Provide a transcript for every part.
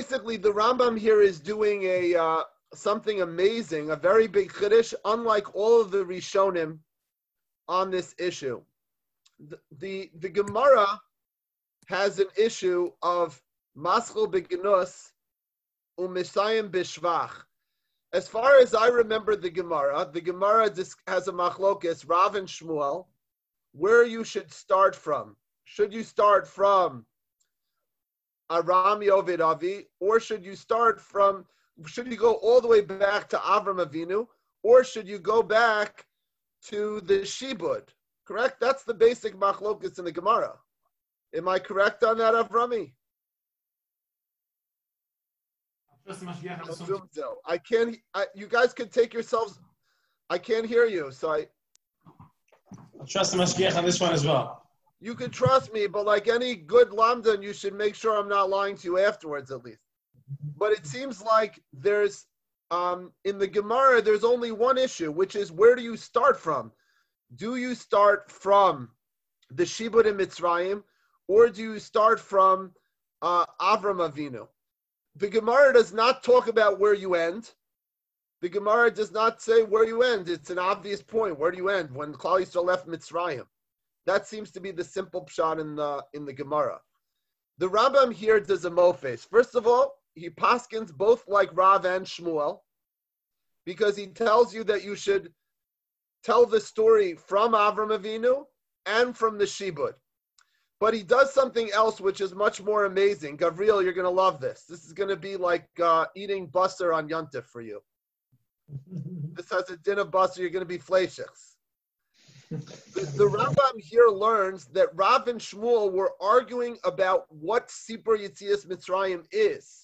basically, the Rambam here is doing a something amazing, a very big chiddush, unlike all of the Rishonim on this issue. The Gemara has an issue of maschil begnus u'misayim b'shvach. As far as I remember the Gemara has a machlokes, Rav and Shmuel, where you should start from. Should you start from Aram Yovid Avi, or should you go all the way back to Avram Avinu, or should you go back to the Shibud? Correct? That's the basic machlokas in the Gemara. Am I correct on that, Avrami? I can't. You guys can take yourselves. I can't hear you, so I trust the mashgiach on this one as well. You can trust me, but like any good lamdan, you should make sure I'm not lying to you afterwards, at least. But it seems like there's in the Gemara, there's only one issue, which is where do you start from? Do you start from the Shibud in Mitzrayim, or do you start from Avram Avinu? The Gemara does not talk about where you end. The Gemara does not say where you end. It's an obvious point. Where do you end? When Klal Yisrael left Mitzrayim. That seems to be the simple pshat in the Gemara. The Rambam here does a mofes. First of all, he paskins both like Rav and Shmuel, because he tells you that you should tell the story from Avram Avinu and from the Shibud. But he does something else which is much more amazing. Gavriel, you're going to love this. This is going to be like eating basar on Yontif for you. This has a din of basar, you're going to be fleishichs. The Rambam here learns that Rav and Shmuel were arguing about what Sipur Yetzias Mitzrayim is.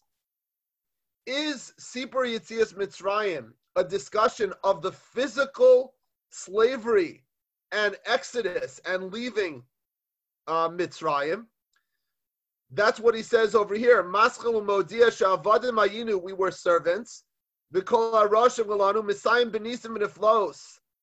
Is Sipur Yetzias Mitzrayim a discussion of the physical slavery and exodus and leaving Mitzrayim? That's what he says over here. Maschil u'modia she'avadim hayinu, we were servants. V'kol harashim v'lanu misayim b'nisim v'neflos.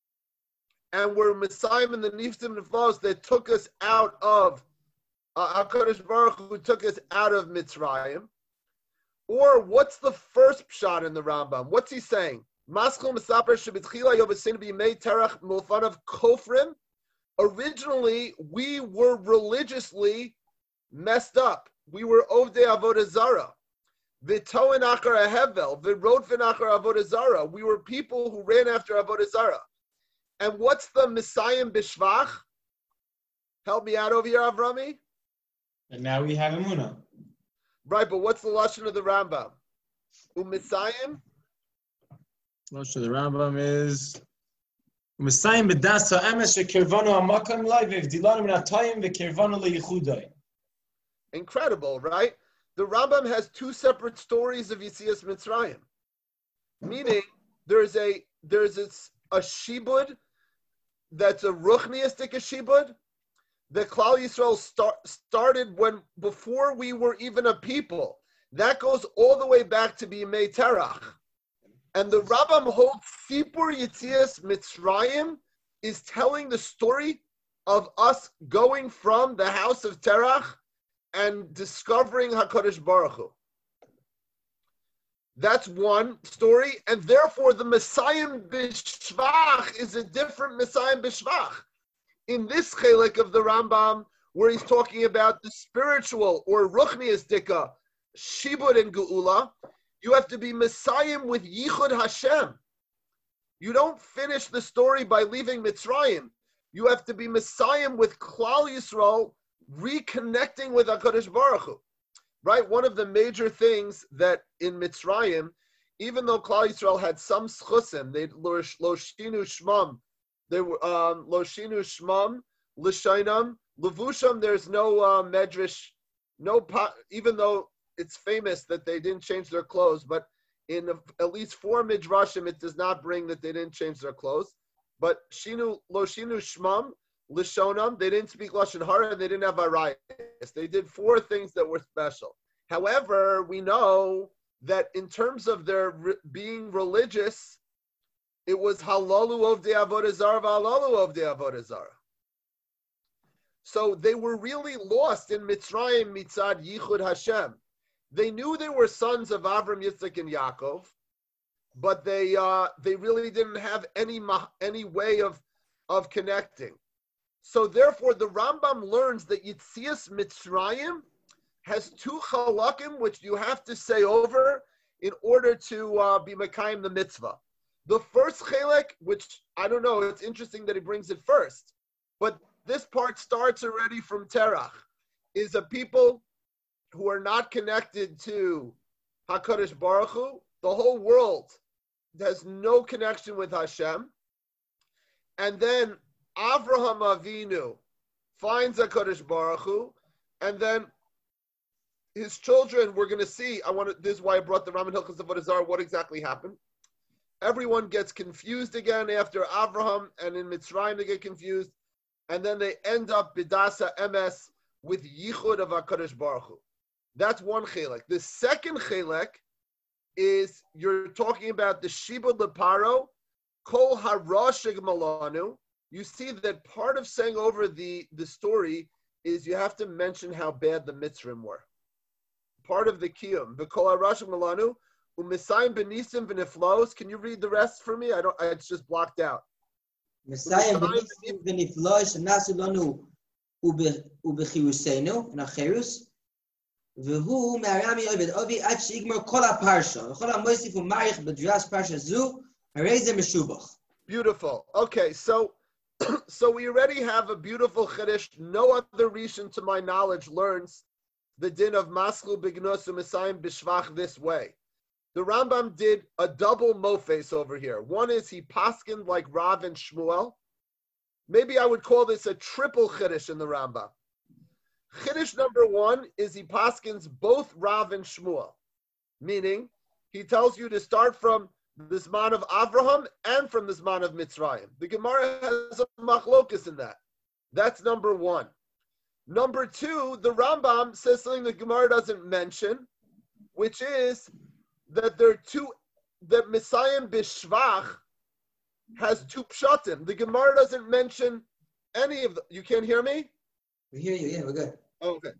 And we're Messiah and the Niftim Neflos that took us out of HaKadosh Baruch Hu took us out of Mitzrayim. Or what's the first pshat in the Rambam? What's he saying? Maschil Mesaper Shebitchila Yovasin B'Yimei Terach Milfanav Kofrim. Originally, we were religiously messed up. We were Ovdei Avodah Zarah. V'toen Achar Hevel. V'rodfen Achar Avodah Zarah. We were people who ran after Avodah Zarah. And what's the Messiah B'Shvach? Help me out over here, Avrami. And now we have Emunah. Right, but what's the lashon of the Rambam? U'Messiah? Lashon of the Rambam is Messiah B'Dasa Emes Shekirvanu Amakam Lai V'Vdilanu Minatayim V'Kirvanu LeYichudai. Incredible, right? The Rambam has two separate stories of Yetzias Mitzrayim. Meaning, there's a shibud that's a ruchniistic shibud. The Klal Yisrael started before we were even a people. That goes all the way back to B'Yimei Terach. And the Rambam holds Sipur Yetzias Mitzrayim is telling the story of us going from the house of Terach and discovering HaKadosh Baruch Hu. That's one story, and therefore the Messiah B'Shvach is a different Messiah B'Shvach. In this chelik of the Rambam, where he's talking about the spiritual or Ruchnias Dika, Shibud and Geula, you have to be Messiah with Yichud Hashem. You don't finish the story by leaving Mitzrayim. You have to be Messiah with Klal Yisrael reconnecting with HaKadosh Baruch Hu. Right, one of the major things that in Mitzrayim, even though Klal Yisrael had some schusim, they loshinu shmam, they were loshinu shmam, l'shainam, levusham. There's no medrash, even though it's famous that they didn't change their clothes, but in at least 4 midrashim, it does not bring that they didn't change their clothes. But loshinu shmam, l'shonam, they didn't speak lashon hara, and they didn't have arayos. They did 4 things that were special. However, we know that in terms of their being religious, it was halalu of the avodah zarah, halalu of the avodah zarah. So they were really lost in Mitzrayim mitzad Yichud Hashem. They knew they were sons of Avram, Yitzchak, and Yaakov, but they really didn't have any way of connecting. So therefore, the Rambam learns that Yitzias Mitzrayim has two halakim which you have to say over in order to be Mekayim the mitzvah. The first chelek, which I don't know, it's interesting that he brings it first, but this part starts already from Terach, is a people who are not connected to HaKadosh Baruch Hu. The whole world has no connection with Hashem. And then Avraham Avinu finds HaKadosh Baruch Hu, and then his children, we're going to see, this is why I brought the Raman Hilchos Avodah Zarah, what exactly happened. Everyone gets confused again after Avraham, and in Mitzrayim they get confused, and then they end up Bidasa Emes with Yichud of HaKadosh Baruch Hu. That's one chelek. The second chelek is you're talking about the Shibud Leparo, Kol Harashig Malanu. You see that part of saying over the story is you have to mention how bad the Mitzrim were. Part of the Kiyum. The Kol Harashig Malanu. U'Misayim Benisim V'Niflos. Can you read the rest for me? It's just blocked out. Misayim Benisim V'Niflos Nasu Lanu U'Bechiruseinu Nacherus V'Hu Me'arami Ovid Ovi Ad She'igmar Kol HaParsha V'Chol HaMoisif U'Marich B'Dras Parsha Zu Harei Meshubach. Beautiful. Okay, so we already have a beautiful chiddush. No other rishon, to my knowledge, learns the din of Maslu B'Gnos U'Misayim B'Shvach this way. The Rambam did a double mofes over here. One is he paskined like Rav and Shmuel. Maybe I would call this a triple chiddush in the Rambam. Chiddush number one is he paskins both Rav and Shmuel, meaning he tells you to start from the Zman of Avraham and from the Zman of Mitzrayim. The Gemara has a machlokus in that. That's number one. Number two, the Rambam says something the Gemara doesn't mention, which is that that Misayim B'Shvach has two pshatim. The Gemara doesn't mention any of them. You can't hear me? We hear you, yeah, we're good. Oh, okay.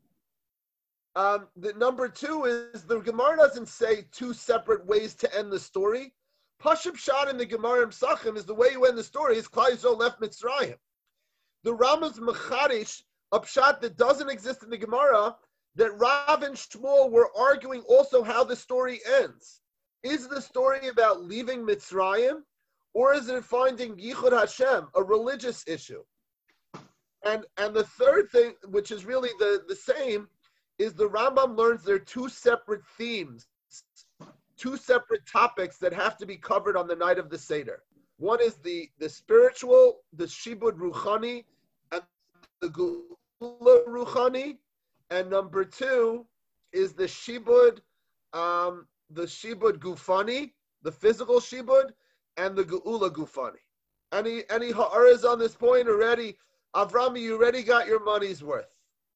The number two is the Gemara doesn't say two separate ways to end the story. Pashut Pshat in the Gemara Psachim is the way you end the story is Klal Yisrael left Mitzrayim. The Rambam's Mechadish, a pshat that doesn't exist in the Gemara, that Rav and Shmuel were arguing also how the story ends. Is the story about leaving Mitzrayim, or is it finding Yichud Hashem, a religious issue? And the third thing, which is really the same, is the Rambam learns there are two separate themes, two separate topics that have to be covered on the night of the Seder. One is the spiritual, the Shibud Ruchani, and the Geula Ruchani. And number two is the Shibud Gufani, the physical Shibud, and the Geula Gufani. Any ha'aras on this point already? Avrami, you already got your money's worth.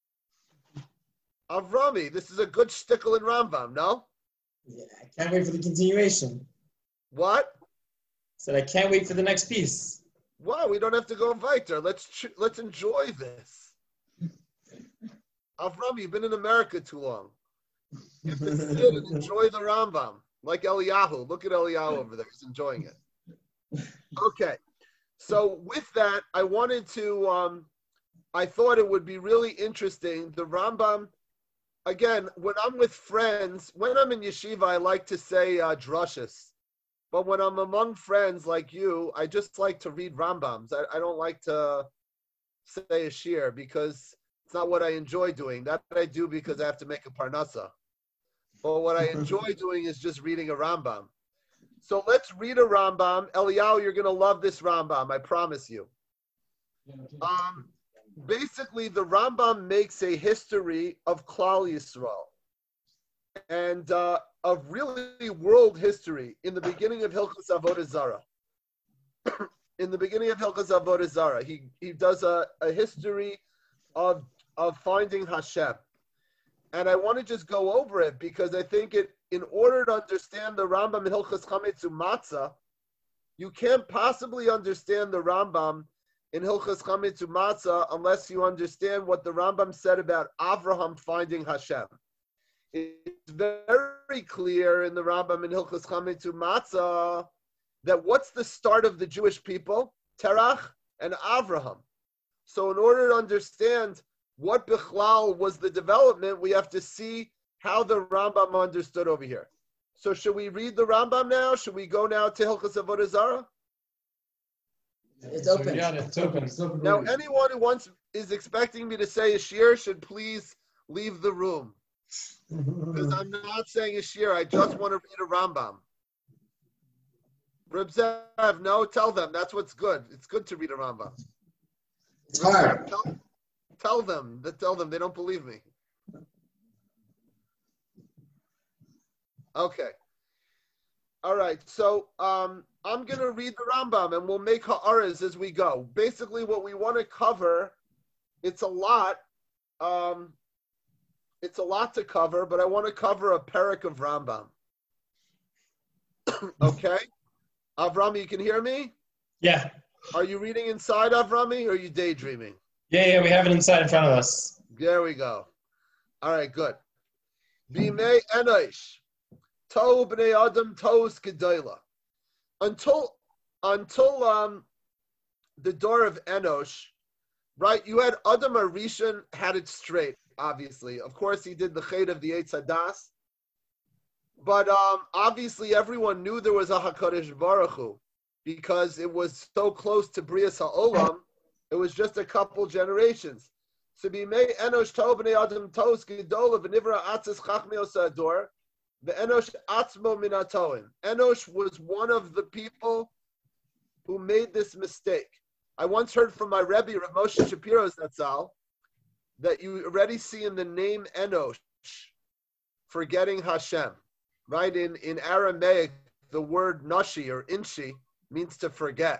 Avrami, this is a good shtickle in Rambam, no? Yeah, I can't wait for the continuation. What? Said I can't wait for the next piece. Wow, we don't have to go weiter. Let's enjoy this. Avram, you've been in America too long. You have to sit and enjoy the Rambam, like Eliyahu. Look at Eliyahu over there; he's enjoying it. Okay, so with that, I wanted to. I thought it would be really interesting. The Rambam, again, when I'm with friends, when I'm in yeshiva, I like to say drushes. But when I'm among friends like you, I just like to read Rambams. I don't like to say a shir because it's not what I enjoy doing. That I do because I have to make a parnasa. But what I enjoy doing is just reading a Rambam. So let's read a Rambam. Eliyahu, you're going to love this Rambam, I promise you. Basically, the Rambam makes a history of Klal Yisrael and of really world history in the beginning of Hilchos Avodah Zarah. In the beginning of Hilchos Avodah Zarah, he does a history of finding Hashem. And I want to just go over it because I think in order to understand the Rambam in Hilchos Chametz U'Matzah, you can't possibly understand the Rambam in Hilchos Chametz U'Matzah unless you understand what the Rambam said about Avraham finding Hashem. it's very clear in the Rambam in Hilchos Chametz Matzah that what's the start of the Jewish people? Terach and Avraham. So in order to understand what Bichlal was the development, we have to see how the Rambam understood over here. So should we read the Rambam now? Should we go now to Hilchos Avodah Zarah? It's open. Yeah, it's open. Now, anyone who is expecting me to say a shir should please leave the room. Because I'm not saying a shir, I just want to read a Rambam. Reb Zev, no, tell them. That's what's good. It's good to read a Rambam. It's hard. Tell them. They don't believe me. Okay. All right. So I'm going to read the Rambam and we'll make ha'aras as we go. Basically, what we want to cover, it's a lot. It's a lot to cover, but I want to cover a parak of Rambam. Okay? Avrami, you can hear me? Yeah. Are you reading inside, Avrami, or are you daydreaming? Yeah, we have it inside in front of us. There we go. All right, good. Bimei Enosh, Tohu b'nei Adam Tohus Gedola. Until the door of Enosh, right? You had Adam Arishan had it straight, obviously. Of course, he did the chait of the Eitz Hadas. But obviously, everyone knew there was a HaKadosh Baruch Hu because it was so close to Brias HaOlam. It was just a couple generations. So b'mei Enosh Tohu b'nei Adam Tohus Gedola v'nivra atzis chachmei osador v'Enosh atzmo min hatoim. Enosh was one of the people who made this mistake. I once heard from my Rebbe, Rav Moshe Shapiro Zatzal, that you already see in the name Enosh, forgetting Hashem. Right? In Aramaic, the word nashi or inshi means to forget.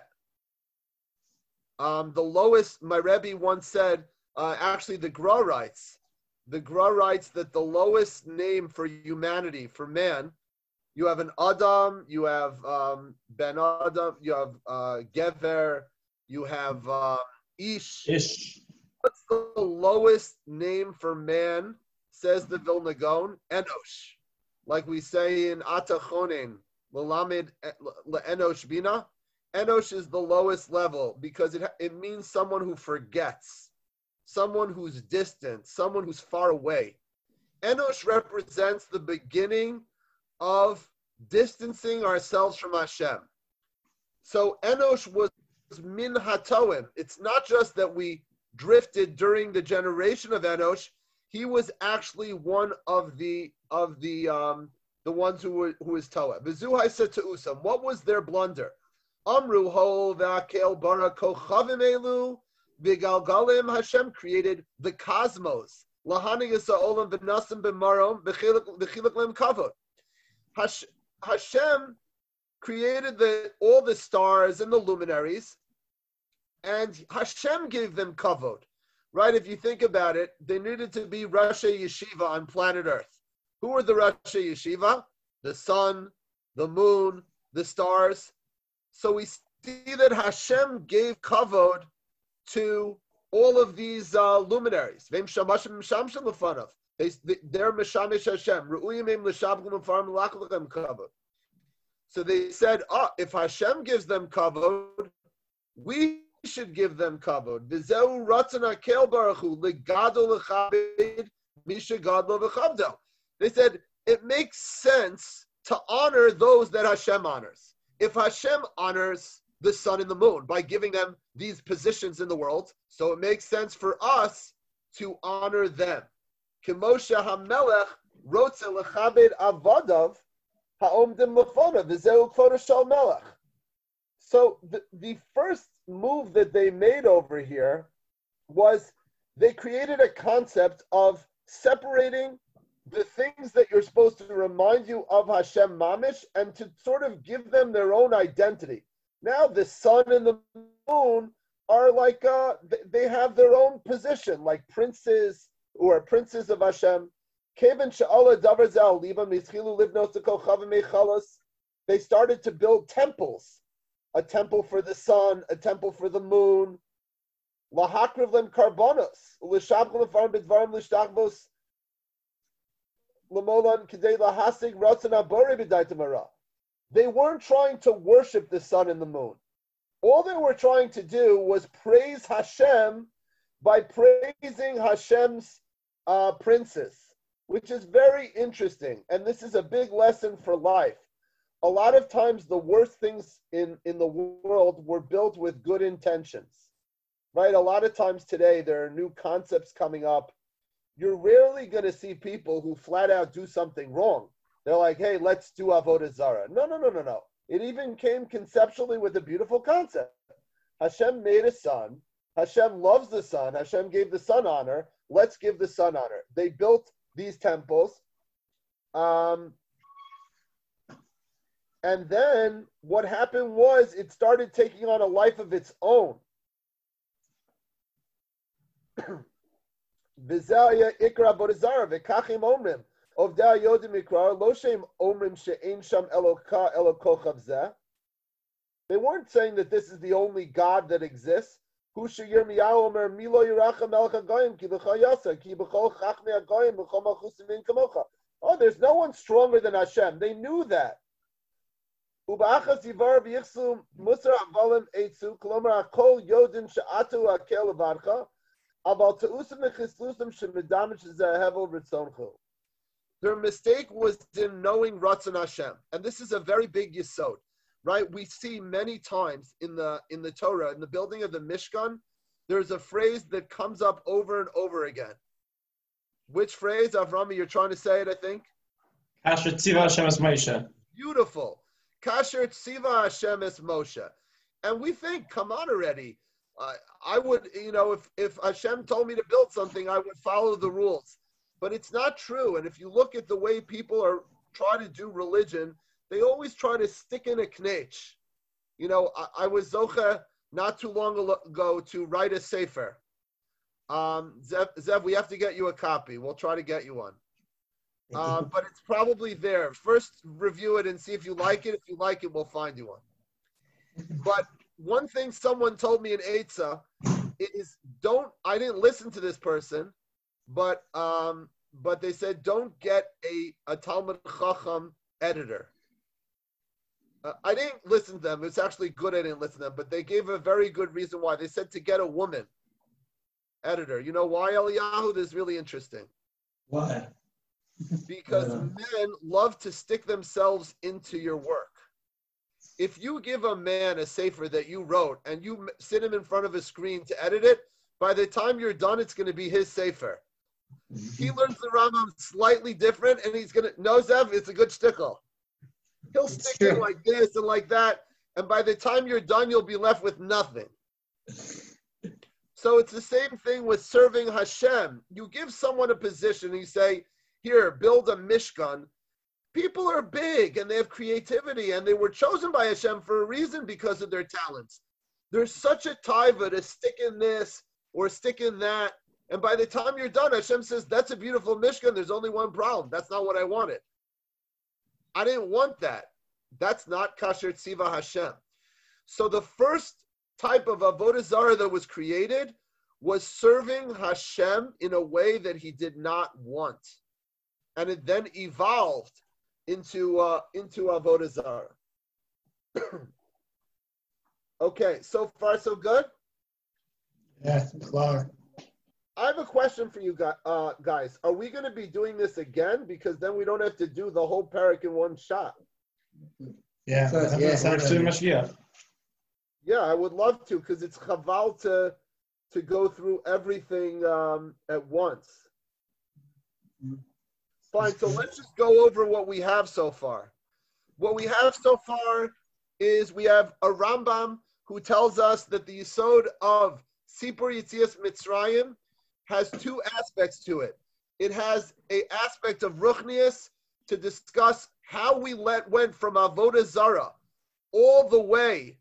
The lowest, my Rebbe once said, actually the Gra writes that the lowest name for humanity, for man, you have an Adam, you have Ben Adam, you have Gever, you have Ish. What's the lowest name for man, says the Vilna Gaon? Enosh. Like we say in Atachonin, L'lamed Enosh Bina. Enosh is the lowest level because it means someone who forgets, someone who's distant, someone who's far away. Enosh represents the beginning of distancing ourselves from Hashem. So Enosh was min hatoim. It's not just that we drifted during the generation of Enosh. He was actually one of the ones who was Toa. V'zuhai said to Usam, what was their blunder? Amru ho v'akel bara kochavim elu v'galgalim. Hashem created the cosmos. Lahani yisa'olam v'nasim b'marom v'chilak lem kavod. Hashem created all the stars and the luminaries, and Hashem gave them kavod. Right? If you think about it, they needed to be Rashi Yeshiva on planet Earth. Who were the Rashi Yeshiva? The sun, the moon, the stars. So we see that Hashem gave kavod to all of these luminaries. They're Meshamish Hashem. So they said, if Hashem gives them kavod, we should give them kavod. V'zeu ratzon hakel baruch hu legadol lechabed misha gadol v'chavdo. They said it makes sense to honor those that Hashem honors. If Hashem honors the sun and the moon by giving them these positions in the world, so it makes sense for us to honor them. Kemoshe hamelech rotze lechabed avadav ha'omdim lefona v'zeu kvodo shel melech. So the first move that they made over here was they created a concept of separating the things that you're supposed to remind you of Hashem Mamish and to sort of give them their own identity. Now the sun and the moon are like, they have their own position, like princes who are princes of Hashem. They started to build temples. A temple for the sun, a temple for the moon. Lahakriv lem karbonos, l'shabchol lefarim b'dvarim l'shtachvos They weren't trying to worship the sun and the moon. All they were trying to do was praise Hashem by praising Hashem's princes, which is very interesting. And this is a big lesson for life. A lot of times the worst things in the world were built with good intentions, right? A lot of times today there are new concepts coming up. You're rarely going to see people who flat out do something wrong. They're like, hey, let's do Avodah Zarah. No. It even came conceptually with a beautiful concept. Hashem made a sun. Hashem loves the sun. Hashem gave the sun honor. Let's give the sun honor. They built these temples. And then what happened was it started taking on a life of its own. V'zeh ikra Avodah Zarah v'kachim omrim. Of da yodim mikrar lo shem omrim she'ein sham elokochav zeh. They weren't saying that this is the only God that exists. Hu she'yirmiyahu omer milo yirachem melech hagoyim ki b'chol yasa ki b'chol chachmei hagoyim b'chol malchusim min kamocha. Oh, there's no one stronger than Hashem. They knew that. Uba'achas yivar v'yichsu musar avalim eitzu kolomer hakol yodin she'atu hakel levadcha aval te'usim v'chislusim she'medamish zeh hevel ritzonchu. Their mistake was in knowing Ratzon Hashem, and this is a very big yesod, right? We see many times in the Torah, in the building of the Mishkan, there's a phrase that comes up over and over again. Which phrase, Avrami? You're trying to say it, I think. Kasher tziva Hashem es Moshe. Beautiful. Kasher tziva Hashem es Moshe, and we think, come on already. I would, if Hashem told me to build something, I would follow the rules. But it's not true. And if you look at the way people are trying to do religion, they always try to stick in a knetch. I was zocha not too long ago to write a sefer. Zev, we have to get you a copy. We'll try to get you one. But it's probably there. First, review it and see if you like it. If you like it, we'll find you one. But one thing someone told me in Eitzah is I didn't listen to this person, but they said don't get a Talmud Chacham editor. I didn't listen to them. It's actually good I didn't listen to them, but they gave a very good reason why. They said to get a woman editor. You know why, Eliyahu? This is really interesting. Why? Because men love to stick themselves into your work. If you give a man a sefer that you wrote and you sit him in front of a screen to edit it, by the time you're done, it's going to be his sefer. He learns the Rambam slightly different, and he's going to, no, Zev, it's a good shtickle. He'll stick it like this and like that, and by the time you're done, you'll be left with nothing. So it's the same thing with serving Hashem. You give someone a position, and you say, here, build a Mishkan. People are big, and they have creativity, and they were chosen by Hashem for a reason because of their talents. There's such a taiva to stick in this or stick in that, and by the time you're done, Hashem says, that's a beautiful Mishkan, there's only one problem. That's not what I wanted. I didn't want that. That's not Kasher Tziva Hashem. So the first type of Avodah Zarah that was created was serving Hashem in a way that he did not want. And it then evolved into Avodah Zarah. Okay, so far so good? Yeah, klar. I have a question for you guys. Are we going to be doing this again? Because then we don't have to do the whole parak in one shot. Yeah, yeah, I would love to, because it's chaval to go through everything at once. Fine, so let's just go over what we have so far. What we have so far is we have a Rambam who tells us that the yesod of Sipur Yetzias Mitzrayim has two aspects to it. It has an aspect of Ruchnius to discuss how we went from Avodah Zarah all the way,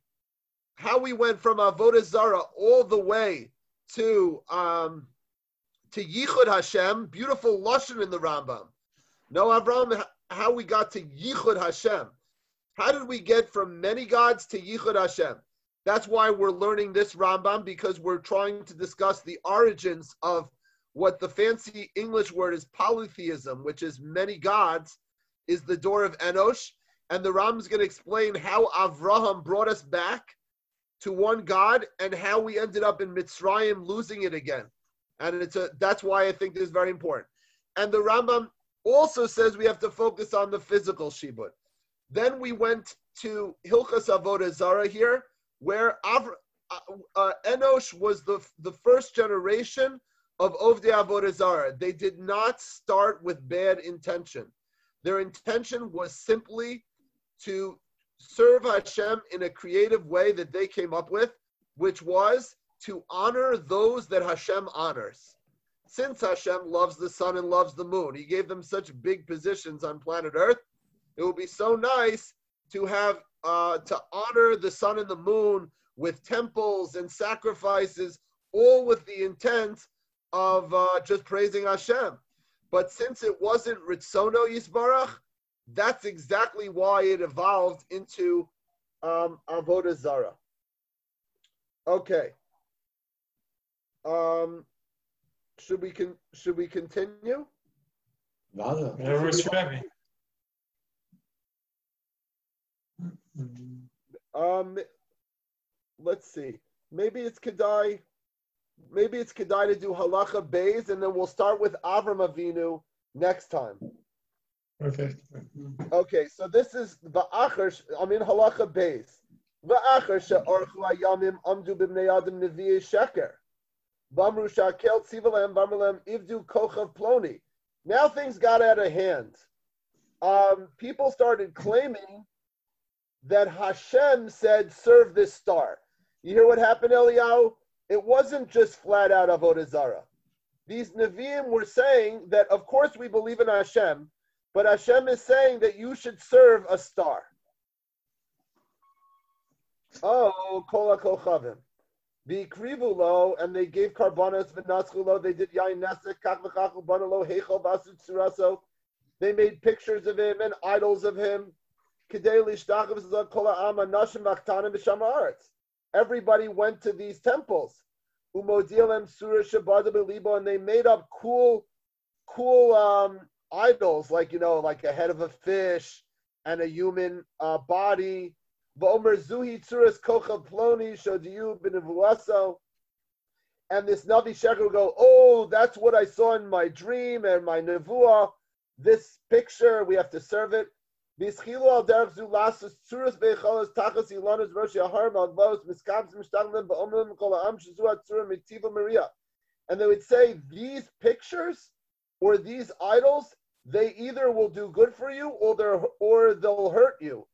to Yichud Hashem, beautiful lashon in the Rambam. No, Avraham, how we got to Yichud Hashem. How did we get from many gods to Yichud Hashem? That's why we're learning this Rambam, because we're trying to discuss the origins of what the fancy English word is polytheism, which is many gods, is the door of Enosh. And the Ram is going to explain how Avraham brought us back to one God and how we ended up in Mitzrayim losing it again. And that's why I think this is very important. And the Rambam also says we have to focus on the physical shibud. Then we went to Hilchas Avodah Zarah here, where Enosh was the first generation of Ovdei Avodah Zarah. They did not start with bad intention. Their intention was simply to serve Hashem in a creative way that they came up with, which was to honor those that Hashem honors. Since Hashem loves the sun and loves the moon, he gave them such big positions on planet Earth, it would be so nice to have to honor the sun and the moon with temples and sacrifices, all with the intent of just praising Hashem. But since it wasn't Ritzono Yisbarach, that's exactly why it evolved into Avodah Zarah. Okay. Should we continue? Whatever it's ready. Let's see. Maybe it's Kedai to do Halacha Beis, and then we'll start with Avram Avinu next time. Perfect. Okay, so this is Va'achar. I'm in Halacha Beis. Va'achar she'orchu hayamim amdu b'bnei adam nevi'ei sheker. Bamru shakel tzivalem bamrulem ivdu kochav ploni. Now things got out of hand. People started claiming that Hashem said, serve this star. You hear what happened, Eliyahu? It wasn't just flat out Avodah Zarah. These Nevi'im were saying that, of course, we believe in Hashem, but Hashem is saying that you should serve a star. Oh, Kol HaKochavim. V'ikrivu lo, and they gave karbanos v'natzchu lo, they did yain nesek, kach v'chachu bana lo, heichol basu tsuraso. They made pictures of him and idols of him. Kidei lishtachim v'zah kol ha'am anashim v'achtanim v'sham ha'aretz. Everybody went to these temples. Umodilem surah shabbat b'libo, and they made up cool idols, like a head of a fish and a human body. V'omer zuhi tzuras kochav ploni shodiyu b'nevuaso. And this Navi Sheker will go, oh, that's what I saw in my dream and my nevuah. This picture, we have to serve it. And they would say, these pictures or these idols, they either will do good for you or they'll hurt you.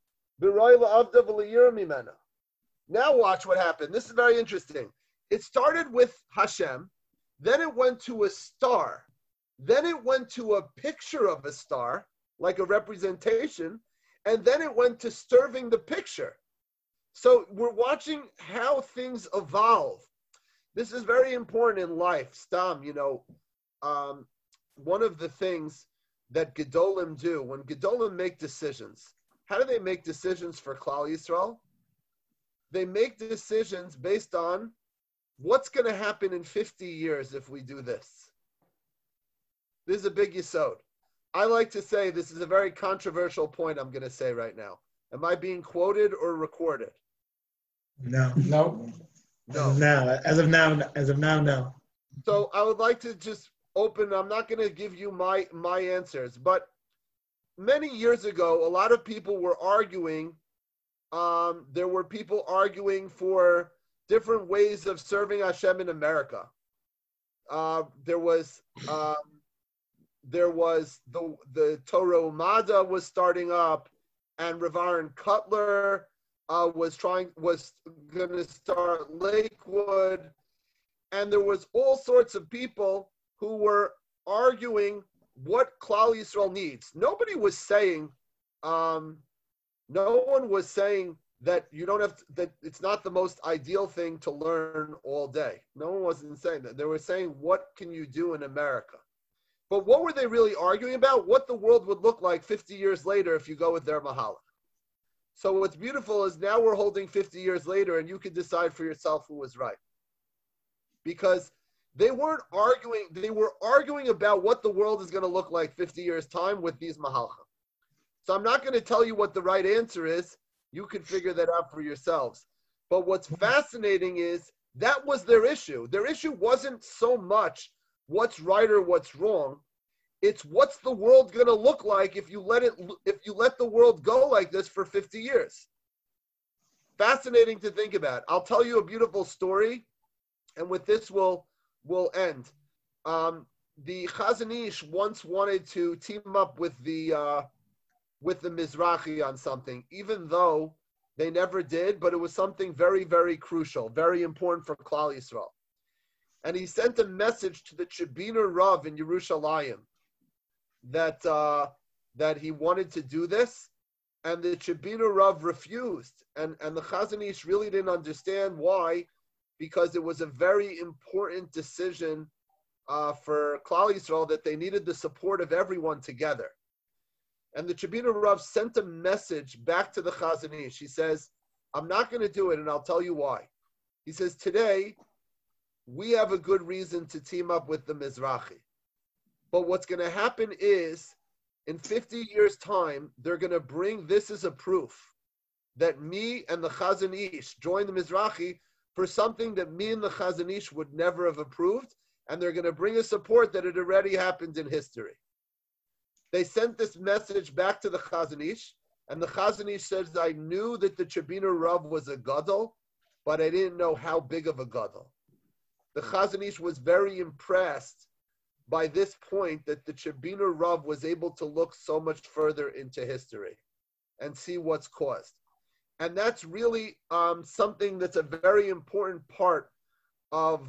Now watch what happened. This is very interesting. It started with Hashem, then it went to a star, then it went to a picture of a star, like a representation, and then it went to serving the picture. So we're watching how things evolve. This is very important in life. Stam, one of the things that Gedolim do, when Gedolim make decisions, how do they make decisions for Klal Yisrael? They make decisions based on what's going to happen in 50 years if we do this. This is a big yesod. I like to say this is a very controversial point I'm going to say right now. Am I being quoted or recorded? No. No. As of now, no. So I would like to just open. I'm not going to give you my answers, but many years ago, a lot of people were arguing. There were people arguing for different ways of serving Hashem in America. There was the Torah Umada was starting up, and Rav Aaron Cutler was going to start Lakewood, and there was all sorts of people who were arguing what Klal Yisrael needs. Nobody was saying, no one was saying that you don't have to, that it's not the most ideal thing to learn all day. No one wasn't saying that. They were saying, what can you do in America? But what were they really arguing about? What the world would look like 50 years later if you go with their Mahalach. So what's beautiful is now we're holding 50 years later and you can decide for yourself who was right. Because They weren't arguing. They were arguing about what the world is going to look like 50 years' time with these mahalchim. So I'm not going to tell you what the right answer is. You can figure that out for yourselves. But what's fascinating is that was their issue. Their issue wasn't so much what's right or what's wrong. It's what's the world going to look like if you let the world go like this for 50 years. Fascinating to think about. I'll tell you a beautiful story, and with this we'll end. The Chazon Ish once wanted to team up with the Mizrahi on something, even though they never did, but it was something very, very crucial, very important for Klal Yisrael. And he sent a message to the Chibiner Rav in Yerushalayim that he wanted to do this, and the Chibiner Rav refused. And the Chazon Ish really didn't understand why, because it was a very important decision for Klal Yisrael that they needed the support of everyone together. And the Chibiner Rav sent a message back to the Chazon Ish. He says, I'm not going to do it, and I'll tell you why. He says, today, we have a good reason to team up with the Mizrahi. But what's going to happen is, in 50 years' time, they're going to bring this as a proof that me and the Chazon Ish joined the Mizrahi for something that me and the Chazon Ish would never have approved, and they're going to bring a support that it already happened in history. They sent this message back to the Chazon Ish, and the Chazon Ish says, I knew that the Chibiner Rav was a gadol, but I didn't know how big of a gadol. The Chazon Ish was very impressed by this point that the Chibiner Rav was able to look so much further into history and see what's caused. And that's really something that's a very important part of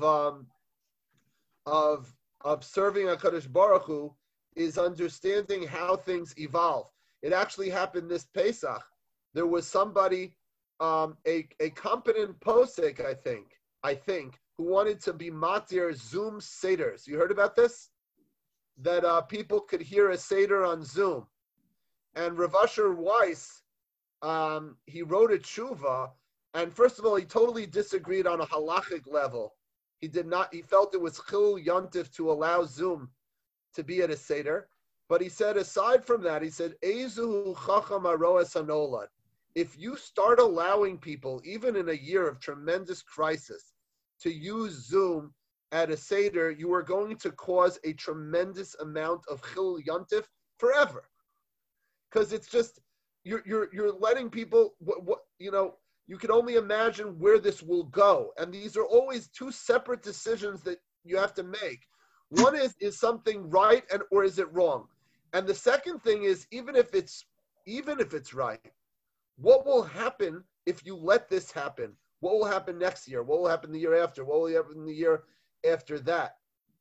serving HaKadosh Baruch Hu, is understanding how things evolve. It actually happened this Pesach. There was somebody, a competent posek, I think, who wanted to be matir Zoom seders. You heard about this? That people could hear a seder on Zoom. And Rav Asher Weiss, he wrote a tshuva, and first of all, he totally disagreed on a halachic level. He felt it was chilul yontif to allow Zoom to be at a seder. But he said, aside from that, he said, Ezuhu chacham aroas hanolad. If you start allowing people, even in a year of tremendous crisis, to use Zoom at a seder, you are going to cause a tremendous amount of chilul yontif forever. Because it's just, you're letting people, you can only imagine where this will go. And these are always two separate decisions that you have to make. One is something right or is it wrong? And the second thing is, even if it's right, what will happen if you let this happen? What will happen next year? What will happen the year after? What will happen the year after that?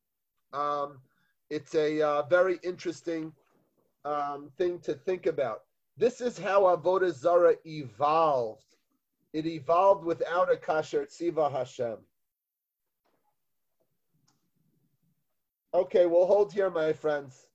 It's a very interesting thing to think about. This is how Avodah Zarah evolved. It evolved without a kasher tziva Hashem. Okay, we'll hold here, my friends.